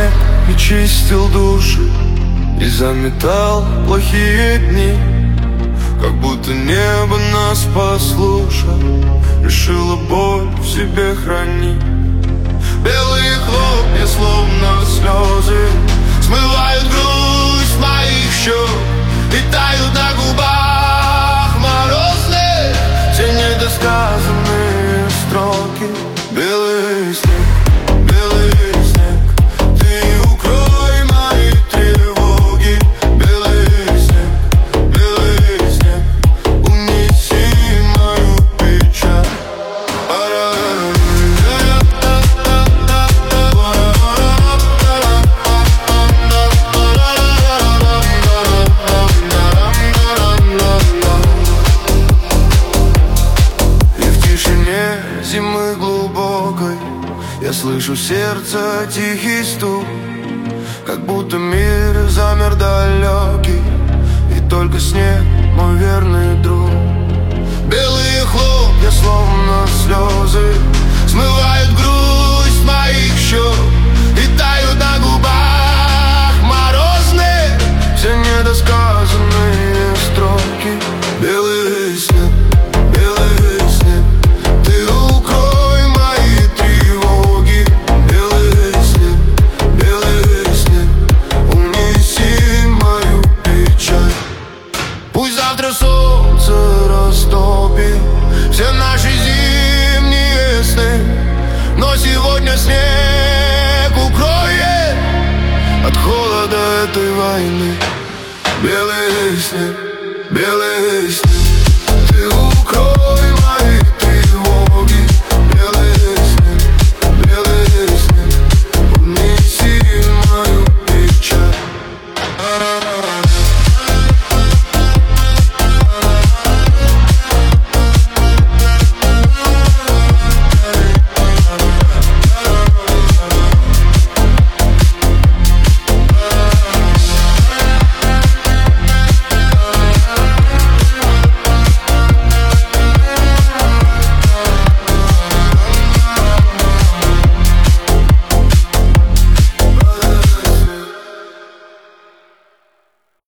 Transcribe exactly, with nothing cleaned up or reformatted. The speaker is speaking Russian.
снег и чистил души, и заметал плохие дни. Как будто небо нас послушало, решило боль в себе хранить. Белые хлопья, словно слезы, смывают грусть моих щек и тают на губах морозные все недосказанные строки. Белый снег, белый снег, ты укрой мои тревоги. Белый снег, белый снег, унеси мою печаль. Зимы глубокой я слышу сердце тихий стук, как будто мир замер далекий, и только снег мой верный друг. Белые хлопья, словно слезы, смывают грусть моих щек и тают на губах морозные все недосказанные строки. Белый снег, белый снег, ты укрой мои тревоги. Белый снег, белый снег, унеси мою печаль. Пусть завтра солнце растопит все наши зимние сны, но сегодня снег укроет от холода этой войны. Белый снег, белый снег.